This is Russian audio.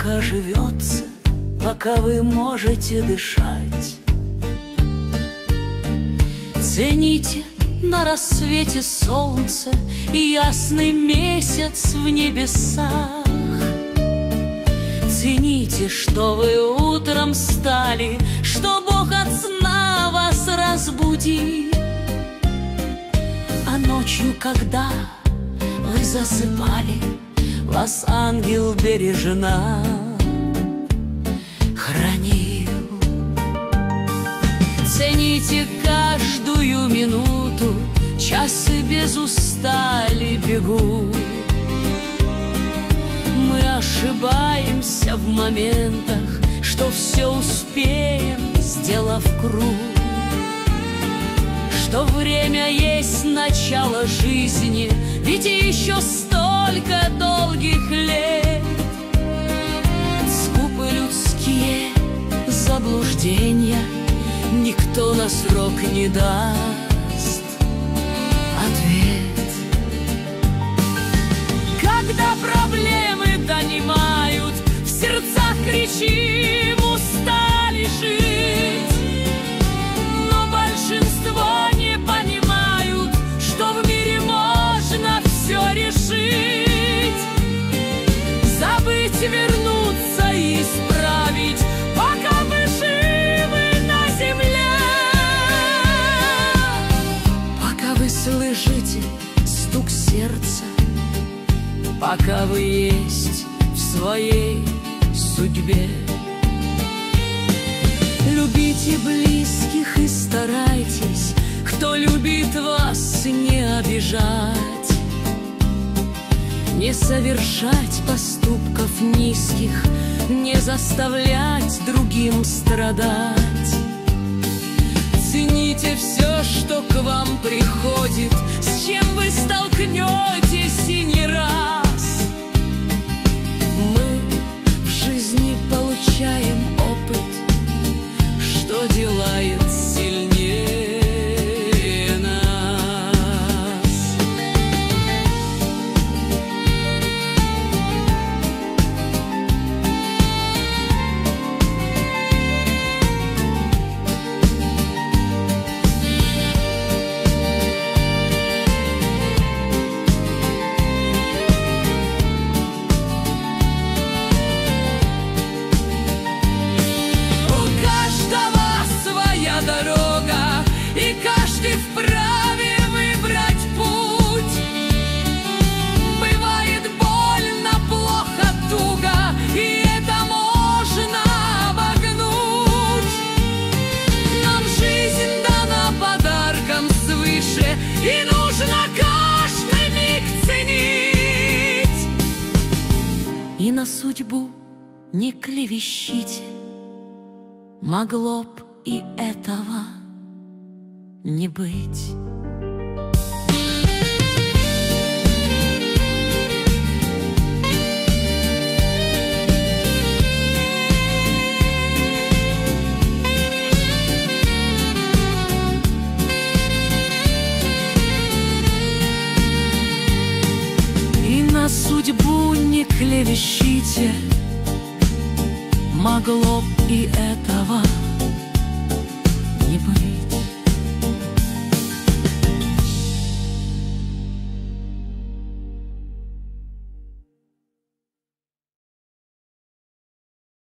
пока живется, пока вы можете дышать. Цените на рассвете солнце и ясный месяц в небесах. Цените, что вы утром встали, что Бог от сна вас разбудил. А ночью, когда вы засыпали, вас ангел бережно хранил. Цените каждую минуту, часы без устали бегут. Мы ошибаемся в моментах, что все успеем, сделав круг. Что время есть начало жизни, ведь еще столько долгих лет. Скупы людские заблуждения, никто на срок не даст ответ. Когда проблемы донимают, в сердцах кричим: устали жить. Но большинство не понимают, что в мире можно все решить. Забыть, вернуться и исправить, пока вы живы на земле. Пока вы слышите стук сердца, пока вы есть в своей судьбе. Любите близких и старайтесь, кто любит вас, не обижать. Не совершать поступков низких, не заставлять другим страдать. Цените все, что к вам приходит, с чем вы столкнетесь и не раз. Мы в жизни получаем опыт, что делает сильнее нас. Вправе выбрать путь. Бывает больно, плохо, туго, и это можно обогнуть. Нам жизнь дана подарком свыше, и нужно каждый миг ценить. И на судьбу не клевещите, могло б и этого не быть. И на судьбу не клевещите, могло б и это